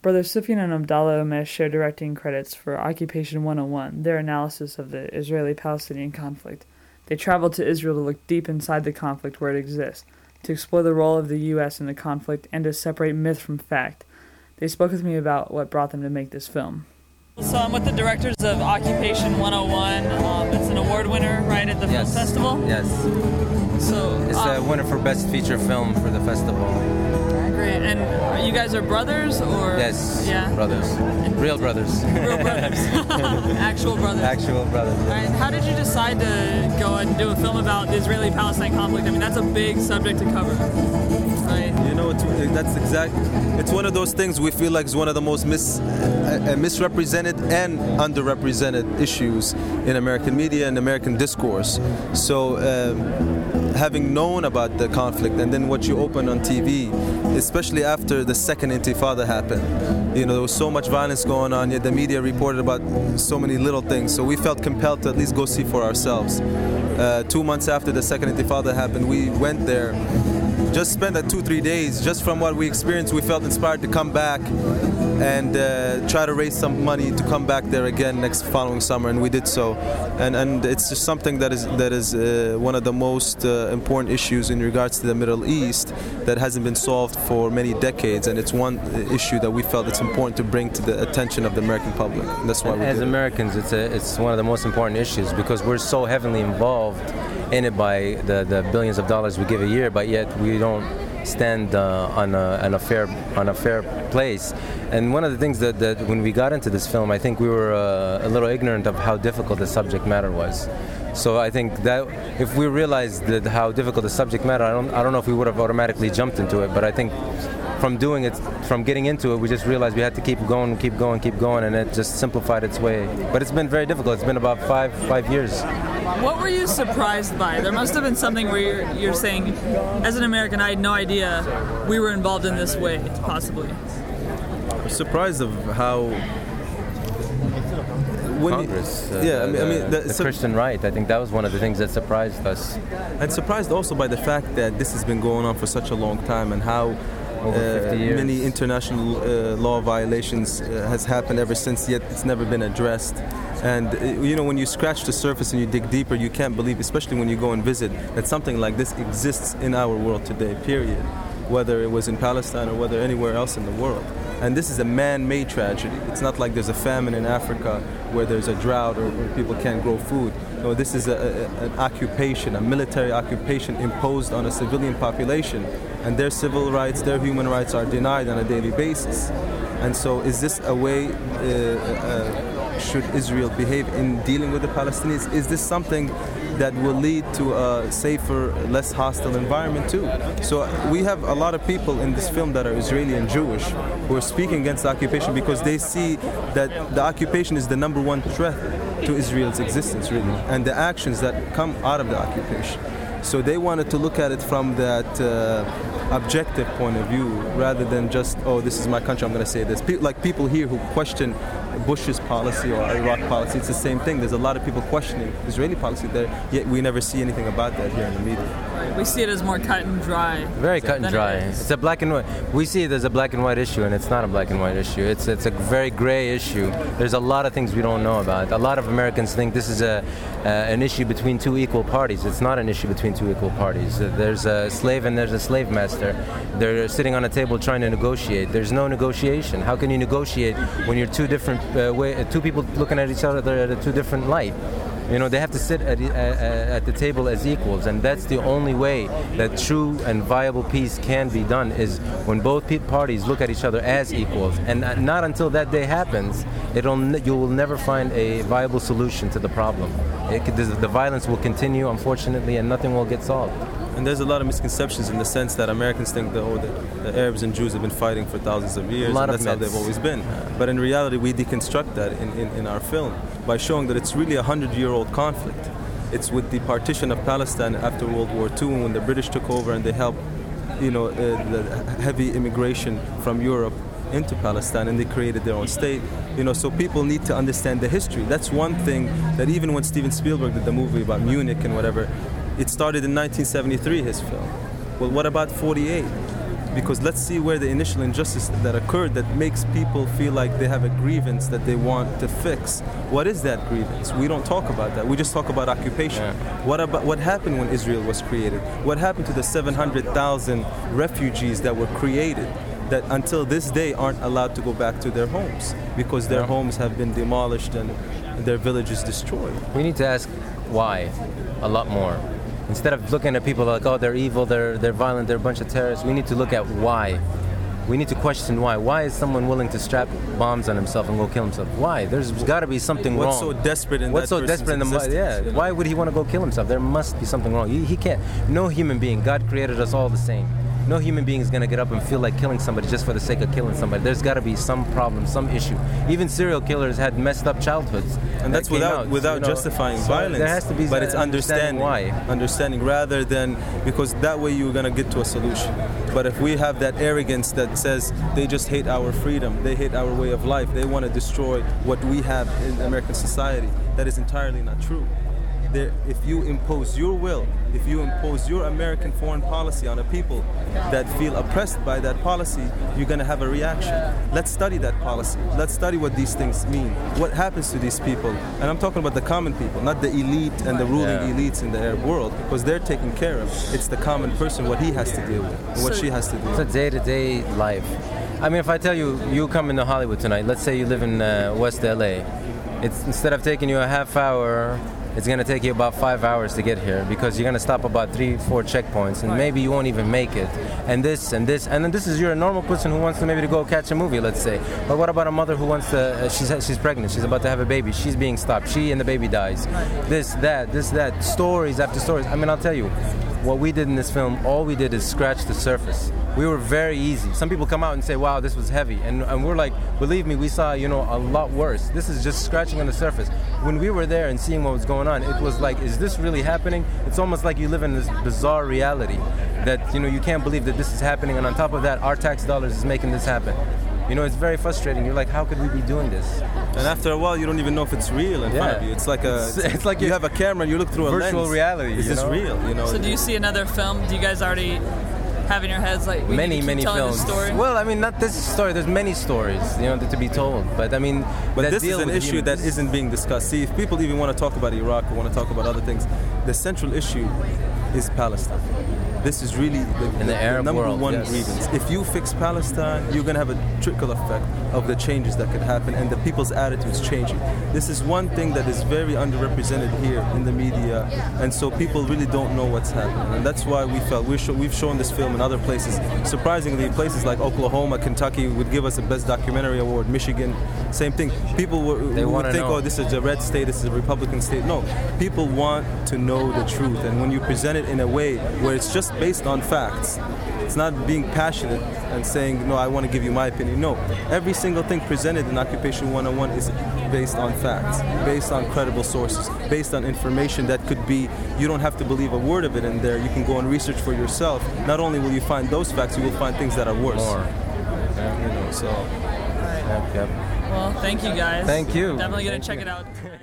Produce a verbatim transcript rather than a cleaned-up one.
Brothers Sufyan and Abdallah Omesh share directing credits for Occupation one oh one, their analysis of the Israeli-Palestinian conflict. They traveled to Israel to look deep inside the conflict where it exists, to explore the role of the U S in the conflict, and to separate myth from fact. They spoke with me about what brought them to make this film. So I'm with the directors of Occupation one oh one. Um, it's an award winner, right, at the yes. film festival? Yes. So It's um, a winner for Best Feature Film for the festival. Great. And you guys are brothers, or? Yes, yeah? brothers. Real brothers. Real brothers. Actual brothers. Actual brothers. All right. How did you decide to go and do a film about the Israeli-Palestine conflict? I mean, that's a big subject to cover, right? You know, it's, that's exact. It's one of those things we feel like is one of the most mis, uh, misrepresented and underrepresented issues in American media and American discourse. So, um, having known about the conflict and then what you open on T V, especially after the second Intifada happened, you know, there was so much violence going on, yet the media reported about so many little things. So we felt compelled to at least go see for ourselves. Uh, two months after the second Intifada happened, we went there. Just spent that two, three days. Just from what we experienced, we felt inspired to come back and uh, try to raise some money to come back there again next following summer, and we did so. And and it's just something that is that is uh, one of the most uh, important issues in regards to the Middle East that hasn't been solved for many decades, and it's one issue that we felt it's important to bring to the attention of the American public. And that's why we As did Americans, it. it's a, it's one of the most important issues because we're so heavily involved in it by the, the billions of dollars we give a year, but yet we don't stand uh, on, a, on a fair on a fair place. And one of the things that, that when we got into this film, I think we were uh, a little ignorant of how difficult the subject matter was. So I think that if we realized that how difficult the subject matter, I don't I don't know if we would have automatically jumped into it, but I think from doing it, from getting into it, we just realized we had to keep going, keep going, keep going, and it just simplified its way. But it's been very difficult. It's been about five five years. What were you surprised by? There must have been something where you're, you're saying, as an American, I had no idea we were involved in this way, possibly. I was surprised of how... When Congress, you, uh, yeah, I mean, I mean the, the, the so, Christian right. I think that was one of the things that surprised us. and surprised also by the fact that this has been going on for such a long time, and how Over fifty uh, years. many international uh, law violations uh, has happened ever since, yet it's never been addressed. And uh, you know, when you scratch the surface and you dig deeper, you can't believe, especially when you go and visit, that something like this exists in our world today, period. Whether it was in Palestine or whether anywhere else in the world. And this is a man-made tragedy. It's not like there's a famine in Africa where there's a drought or where people can't grow food. No, this is a, a, an occupation, a military occupation imposed on a civilian population. And their civil rights, their human rights are denied on a daily basis. And so is this a way, uh, uh, should Israel behave in dealing with the Palestinians? Is this something that will lead to a safer, less hostile environment too? So we have a lot of people in this film that are Israeli and Jewish who are speaking against the occupation because they see that the occupation is the number one threat to Israel's existence, really, and the actions that come out of the occupation. So they wanted to look at it from that uh, objective point of view rather than just, oh, this is my country, I'm going to say this. Pe- like people here who question Bush's policy or Iraq policy, it's the same thing. There's a lot of people questioning Israeli policy there, yet we never see anything about that here in the media. Right. We see it as more cut and dry. Very cut and dry. It It's a black and white. We see it as a black and white issue, and it's not a black and white issue. It's it's a very gray issue. There's a lot of things we don't know about. A lot of Americans think this is a uh, an issue between two equal parties. It's not an issue between two equal parties. There's a slave and there's a slave master. They're sitting on a table trying to negotiate. There's no negotiation. How can you negotiate when you're two different uh, way, two people looking at each other at a two different light? You know, they have to sit at, uh, at the table as equals, and that's the only way that true and viable peace can be done, is when both pe- parties look at each other as equals. And not until that day happens, it'll n- you will never find a viable solution to the problem. It, the, the violence will continue, unfortunately, and nothing will get solved. And there's a lot of misconceptions in the sense that Americans think that, oh, the, the Arabs and Jews have been fighting for thousands of years, A lot and of that's how myths. they've always been. But in reality, we deconstruct that in, in, in our film by showing that it's really a hundred-year-old conflict. It's with the partition of Palestine after World War Two, when the British took over and they helped, you know, uh, the heavy immigration from Europe into Palestine, and they created their own state. You know, so people need to understand the history. That's one thing that even when Steven Spielberg did the movie about Munich and whatever, it started in nineteen seventy-three, his film. Well, what about forty-eight? because let's see where the initial injustice that occurred that makes people feel like they have a grievance that they want to fix. What is that grievance? We don't talk about that. We just talk about occupation. Yeah. What about what happened when Israel was created? What happened to the seven hundred thousand refugees that were created that until this day aren't allowed to go back to their homes because their Yeah. homes have been demolished and their villages destroyed? We need to ask why a lot more. Instead of looking at people like, oh, they're evil, they're they're violent, they're a bunch of terrorists, we need to look at why. We need to question why. Why is someone willing to strap bombs on himself and go kill himself? Why? There's got to be something What's wrong. so desperate in What's that so person's desperate in the existence, yeah? you know? Why would he want to go kill himself? There must be something wrong. He, he can't. No human being. God created us all the same. No human being is gonna get up and feel like killing somebody just for the sake of killing somebody. There's got to be some problem, some issue. Even serial killers had messed up childhoods, and that's that came without out, without you know. justifying So violence. There has to be, but it's understanding, understanding why. understanding rather than because that way you're gonna get to a solution. But if we have that arrogance that says they just hate our freedom, they hate our way of life, they want to destroy what we have in American society, that is entirely not true. There, if you impose your will, if you impose your American foreign policy on a people that feel oppressed by that policy, you're going to have a reaction. Let's study that policy. Let's study what these things mean. What happens to these people? And I'm talking about the common people, not the elite and the ruling Yeah. elites in the Arab world, because they're taken care of. It's the common person, what he has to deal with, and what So- she has to deal It's a with. day-to-day life. I mean, if I tell you, you come into Hollywood tonight, let's say you live in uh, West L A, it's instead of taking you a half hour, it's going to take you about five hours to get here because you're going to stop about three, four checkpoints, and maybe you won't even make it. And this and this, and then this is you're a normal person who wants to maybe to go catch a movie, let's say. But what about a mother who wants to? Uh, she's she's pregnant. She's about to have a baby. She's being stopped. She and the baby dies. This, that, this, that. Stories after stories. I mean, I'll tell you, what we did in this film, all we did is scratch the surface. We were very easy. Some people come out and say, wow, this was heavy. And, and we're like, believe me, we saw, you know, a lot worse. This is just scratching on the surface. When we were there and seeing what was going on, it was like, is this really happening? It's almost like you live in this bizarre reality that, you know, you can't believe that this is happening. And on top of that, our tax dollars is making this happen. You know, it's very frustrating. You're like, how could we be doing this? And after a while, you don't even know if it's real in front Yeah. of you. It's like a, It's- it's like you you- have a camera and you look through a Virtual lens. reality, Is you this know? real? You know. So do you see another film? Do you guys already have in your heads like we need many, to keep many telling films. this story? Well, I mean, not this story. There's many stories, you know, to be told. But I mean, But that this is deal an with issue human- that isn't being discussed. See, if people even want to talk about Iraq or want to talk about other things, the central issue is Palestine. This is really the, In the Arab number world, one yes. grievance. If you fix Palestine, you're going to have a trickle effect of the changes that could happen and the people's attitudes changing. This is one thing that is very underrepresented here in the media, and so people really don't know what's happening. And that's why we felt we're show, we've shown this film in other places. Surprisingly, places like Oklahoma, Kentucky would give us a Best Documentary Award. Michigan, same thing. People were, They would wanna think, know. oh, this is a red state, this is a Republican state. No, people want to know the truth, and when you present it in a way where it's just based on facts, it's not being passionate and saying, no, I want to give you my opinion. No, every single thing presented in Occupation one oh one is based on facts, based on credible sources, based on information that could be, you don't have to believe a word of it in there. You can go and research for yourself. Not only will you find those facts, you will find things that are worse. More. You know, so. Yep, yep. Well, thank you guys. Thank you. Definitely gonna Thank check you. it out.